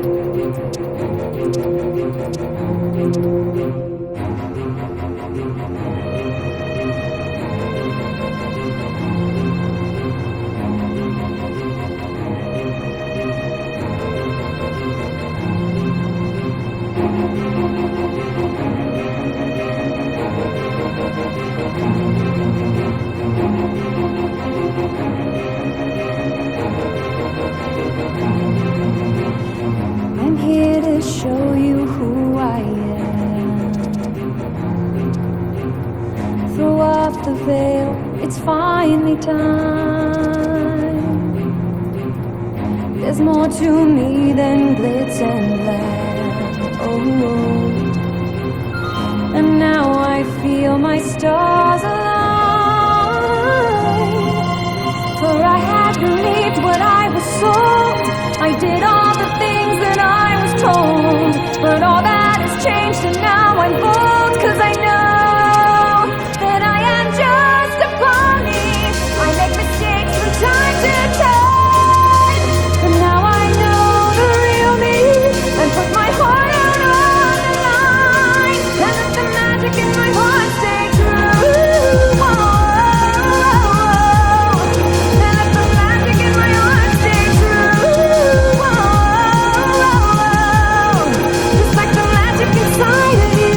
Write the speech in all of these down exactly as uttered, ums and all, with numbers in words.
I'm here to show you who I am. Throw off the veil, it's finally time. There's more to me than glitz and glam. Oh, and now I feel my stars align. For I had believed what I was sold. I did all the things that I was told. But all that has changed and now I'm bold. Cause I know that I am just a pony. I make mistakes from time to time. But now I know the real me and put my heart out on the line. And let the magic in my heart stay true. Whoa. Inside of you.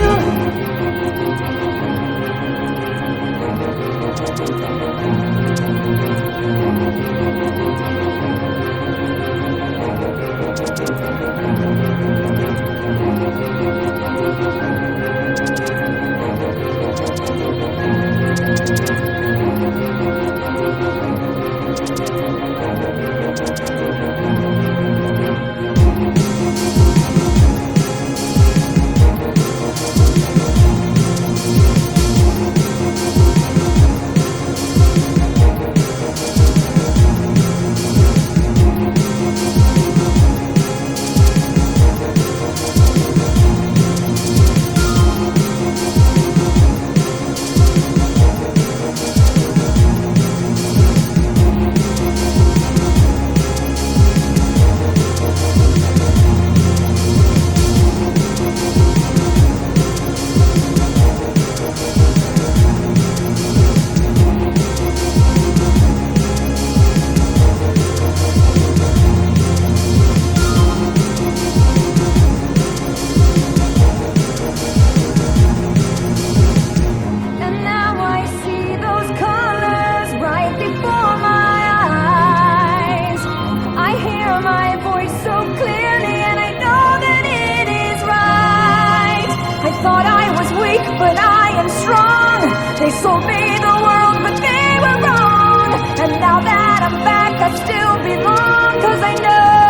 But I am strong. They sold me the world, but they were wrong. And now that I'm back, I still belong. Cause I know